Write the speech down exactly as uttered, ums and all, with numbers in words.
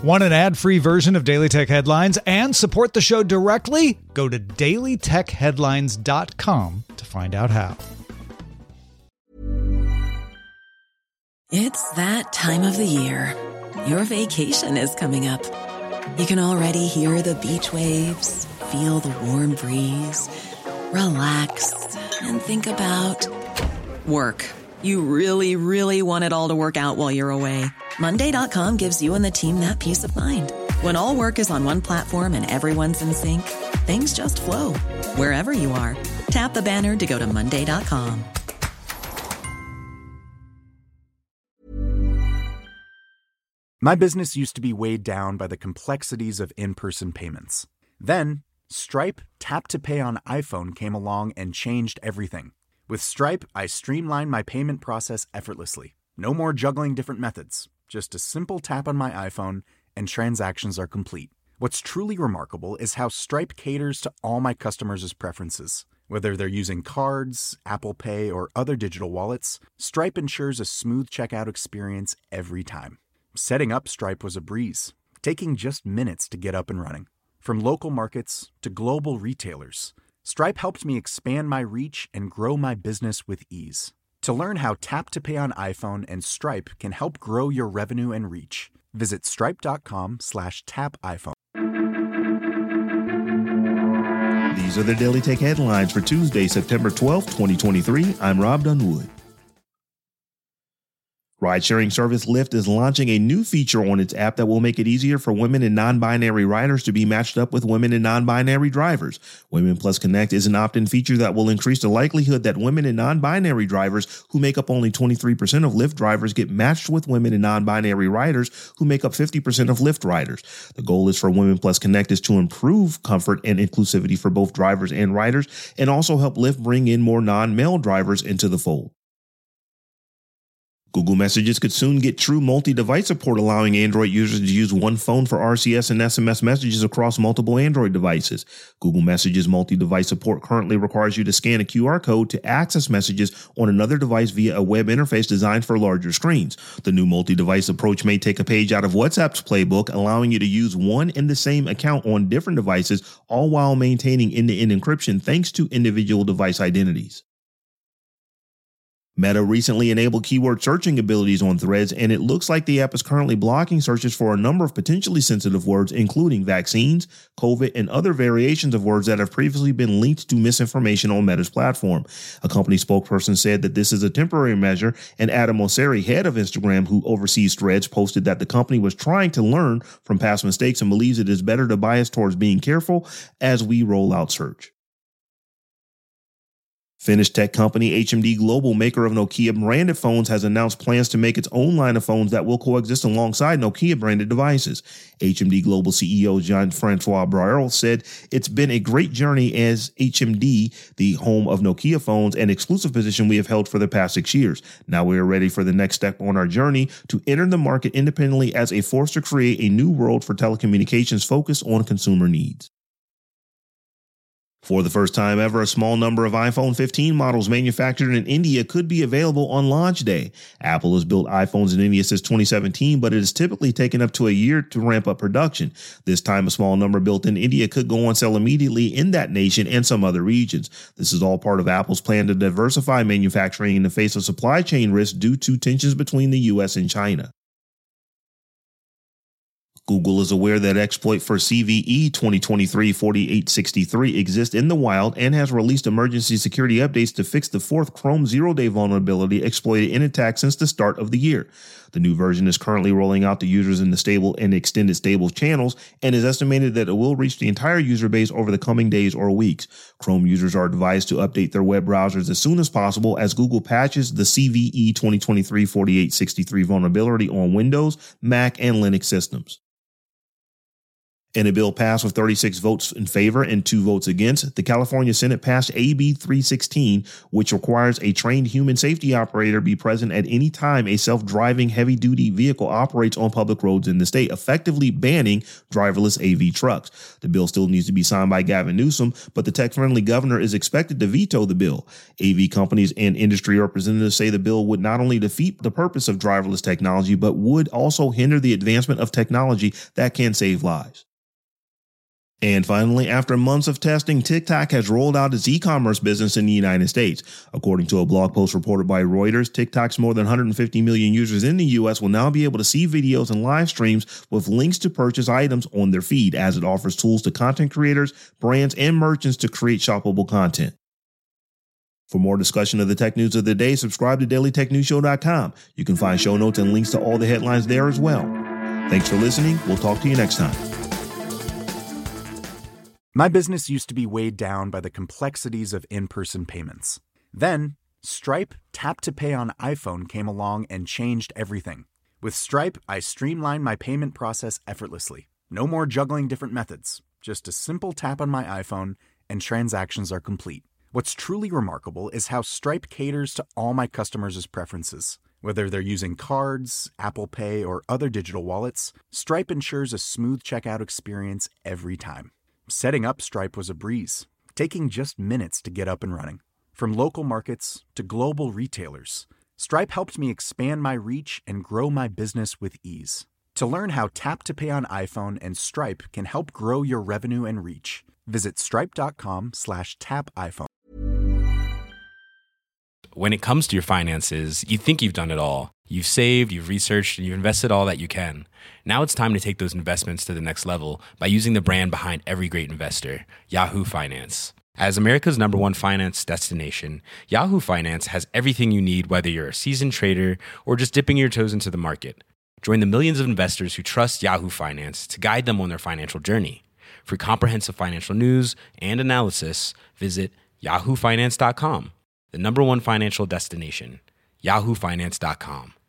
Want an ad-free version of Daily Tech Headlines and support the show directly? Go to daily tech headlines dot com to find out how. It's that time of the year. Your vacation is coming up. You can already hear the beach waves, feel the warm breeze, relax, and think about work. You really, really want it all to work out while you're away. Monday dot com gives you and the team that peace of mind. When all work is on one platform and everyone's in sync, things just flow. Wherever you are, tap the banner to go to monday dot com. My business used to be weighed down by the complexities of in-person payments. Then, Stripe Tap to Pay on iPhone came along and changed everything. With Stripe, I streamlined my payment process effortlessly. No more juggling different methods. Just a simple tap on my iPhone and transactions are complete. What's truly remarkable is how Stripe caters to all my customers' preferences. Whether they're using cards, Apple Pay, or other digital wallets, Stripe ensures a smooth checkout experience every time. Setting up Stripe was a breeze, taking just minutes to get up and running. From local markets to global retailers, Stripe helped me expand my reach and grow my business with ease. To learn how Tap to Pay on iPhone and Stripe can help grow your revenue and reach, visit stripe.com slash tap iPhone. These are the Daily Tech Headlines for Tuesday, September twelfth, twenty twenty-three. I'm Rob Dunwood. Ride-sharing service Lyft is launching a new feature on its app that will make it easier for women and non-binary riders to be matched up with women and non-binary drivers. Women Plus Connect is an opt-in feature that will increase the likelihood that women and non-binary drivers, who make up only twenty-three percent of Lyft drivers, get matched with women and non-binary riders who make up fifty percent of Lyft riders. The goal is for Women Plus Connect is to improve comfort and inclusivity for both drivers and riders, and also help Lyft bring in more non-male drivers into the fold. Google Messages could soon get true multi-device support, allowing Android users to use one phone for R C S and S M S messages across multiple Android devices. Google Messages multi-device support currently requires you to scan a Q R code to access messages on another device via a web interface designed for larger screens. The new multi-device approach may take a page out of WhatsApp's playbook, allowing you to use one and the same account on different devices, all while maintaining end-to-end encryption thanks to individual device identities. Meta recently enabled keyword searching abilities on Threads, and it looks like the app is currently blocking searches for a number of potentially sensitive words, including vaccines, COVID, and other variations of words that have previously been linked to misinformation on Meta's platform. A company spokesperson said that this is a temporary measure, and Adam Mosseri, head of Instagram, who oversees Threads, posted that the company was trying to learn from past mistakes and believes it is better to bias towards being careful as we roll out search. Finnish tech company H M D Global, maker of Nokia branded phones, has announced plans to make its own line of phones that will coexist alongside Nokia branded devices. H M D Global C E O Jean-Francois Braille said, "It's been a great journey as H M D, the home of Nokia phones, an exclusive position we have held for the past six years. Now we are ready for the next step on our journey to enter the market independently as a force to create a new world for telecommunications focused on consumer needs." For the first time ever, a small number of iPhone fifteen models manufactured in India could be available on launch day. Apple has built iPhones in India since twenty seventeen, but it has typically taken up to a year to ramp up production. This time, a small number built in India could go on sale immediately in that nation and some other regions. This is all part of Apple's plan to diversify manufacturing in the face of supply chain risks due to tensions between the U S and China. Google is aware that exploit for C V E twenty twenty-three forty-eight sixty-three exists in the wild and has released emergency security updates to fix the fourth Chrome zero-day vulnerability exploited in attacks since the start of the year. The new version is currently rolling out to users in the stable and extended stable channels and is estimated that it will reach the entire user base over the coming days or weeks. Chrome users are advised to update their web browsers as soon as possible as Google patches the C V E twenty twenty-three forty-eight sixty-three vulnerability on Windows, Mac, and Linux systems. And a bill passed with thirty-six votes in favor and two votes against. The California Senate passed A B three sixteen, which requires a trained human safety operator be present at any time a self-driving heavy-duty vehicle operates on public roads in the state, effectively banning driverless A V trucks. The bill still needs to be signed by Gavin Newsom, but the tech-friendly governor is expected to veto the bill. A V companies and industry representatives say the bill would not only defeat the purpose of driverless technology, but would also hinder the advancement of technology that can save lives. And finally, after months of testing, TikTok has rolled out its e-commerce business in the United States. According to a blog post reported by Reuters, TikTok's more than one hundred fifty million users in the U S will now be able to see videos and live streams with links to purchase items on their feed, as it offers tools to content creators, brands, and merchants to create shoppable content. For more discussion of the tech news of the day, subscribe to daily tech news show dot com. You can find show notes and links to all the headlines there as well. Thanks for listening. We'll talk to you next time. My business used to be weighed down by the complexities of in-person payments. Then, Stripe Tap to Pay on iPhone came along and changed everything. With Stripe, I streamlined my payment process effortlessly. No more juggling different methods. Just a simple tap on my iPhone and transactions are complete. What's truly remarkable is how Stripe caters to all my customers' preferences. Whether they're using cards, Apple Pay, or other digital wallets, Stripe ensures a smooth checkout experience every time. Setting up Stripe was a breeze, taking just minutes to get up and running. From local markets to global retailers, Stripe helped me expand my reach and grow my business with ease. To learn how Tap to Pay on iPhone and Stripe can help grow your revenue and reach, visit stripe.com slash tap iPhone. When it comes to your finances, you think you've done it all. You've saved, you've researched, and you've invested all that you can. Now it's time to take those investments to the next level by using the brand behind every great investor, Yahoo Finance. As America's number one finance destination, Yahoo Finance has everything you need, whether you're a seasoned trader or just dipping your toes into the market. Join the millions of investors who trust Yahoo Finance to guide them on their financial journey. For comprehensive financial news and analysis, visit yahoo finance dot com, the number one financial destination, yahoo finance dot com.